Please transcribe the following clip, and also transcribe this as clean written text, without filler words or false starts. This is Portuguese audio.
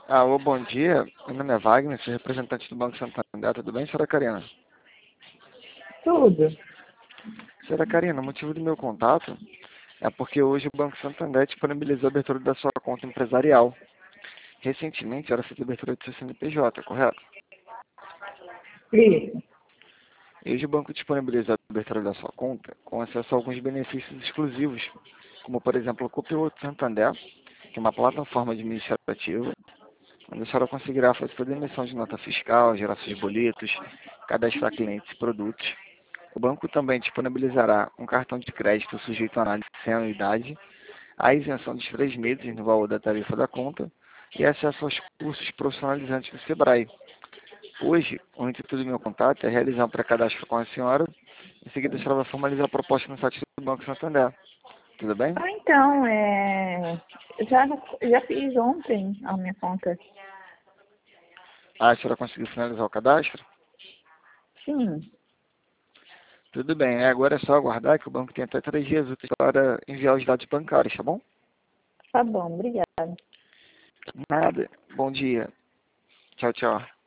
Alô, bom dia. Meu nome é Wagner, sou representante do Banco Santander. Tudo bem, senhora Karina? Tudo. Senhora Karina, o motivo do meu contato é porque hoje o Banco Santander disponibilizou a abertura da sua conta empresarial. Recentemente era feita a abertura do seu CNPJ, correto? Isso. E hoje o banco disponibiliza a abertura da sua conta com acesso a alguns benefícios exclusivos, como por exemplo o Copiloto Santander, que é uma plataforma administrativa onde a senhora conseguirá fazer toda a emissão de nota fiscal, gerar seus boletos, cadastrar clientes e produtos. O banco também disponibilizará um cartão de crédito sujeito à análise sem anuidade, a isenção de 3 meses no valor da tarifa da conta e acesso aos cursos profissionalizantes do Sebrae. Hoje, o intuito do meu contato é realizar um pré-cadastro com a senhora. Em seguida, a senhora vai formalizar a proposta no site do Banco Santander. Tudo bem? Então, já fiz ontem a minha conta. Ah, a senhora conseguiu finalizar o cadastro? Sim. Tudo bem, né? Agora é só aguardar que o banco tem até 3 dias úteis para enviar os dados bancários, tá bom? Tá bom, obrigada. Nada. Bom dia. Tchau, tchau.